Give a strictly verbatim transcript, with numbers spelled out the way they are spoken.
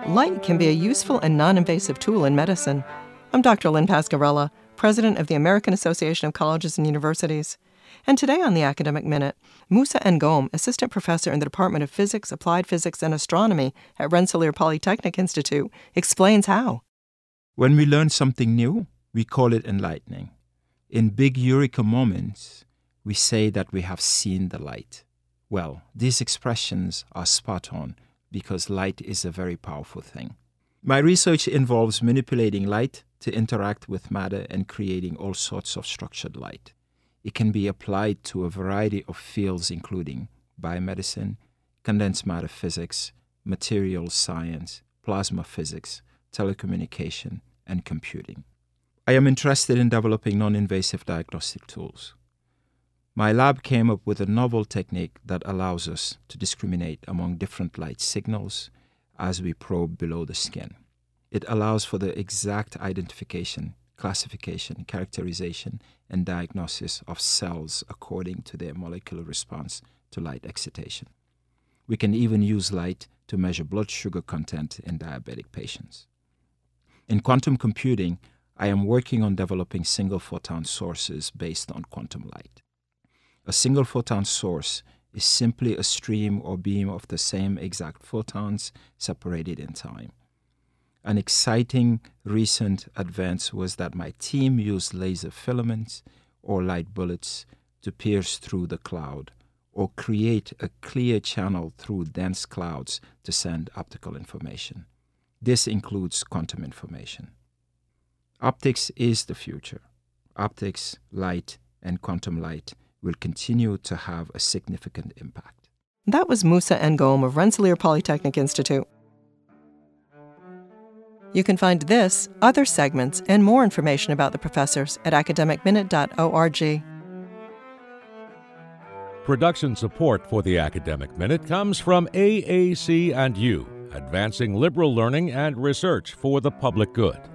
light can be a useful and non-invasive tool in medicine. I'm Doctor Lynn Pasquarella, president of the American Association of Colleges and Universities. And today on the Academic Minute, Moussa Ngom, assistant professor in the Department of Physics, Applied Physics, and Astronomy at Rensselaer Polytechnic Institute, explains how. When we learn something new, we call it enlightening. In big eureka moments, we say that we have seen the light. Well, these expressions are spot on because light is a very powerful thing. My research involves manipulating light to interact with matter and creating all sorts of structured light. It can be applied to a variety of fields including biomedicine, condensed matter physics, materials science, plasma physics, telecommunication, and computing. I am interested in developing non-invasive diagnostic tools. My lab came up with a novel technique that allows us to discriminate among different light signals as we probe below the skin. It allows for the exact identification, classification, characterization, and diagnosis of cells according to their molecular response to light excitation. We can even use light to measure blood sugar content in diabetic patients. In quantum computing, I am working on developing single photon sources based on quantum light. A single photon source is simply a stream or beam of the same exact photons separated in time. An exciting recent advance was that my team used laser filaments or light bullets to pierce through the cloud or create a clear channel through dense clouds to send optical information. This includes quantum information. Optics is the future. Optics, light, and quantum light will continue to have a significant impact. That was Moussa Ngom of Rensselaer Polytechnic Institute. You can find this, other segments, and more information about the professors at academic minute dot org. Production support for the Academic Minute comes from A A C and U, advancing liberal learning and research for the public good.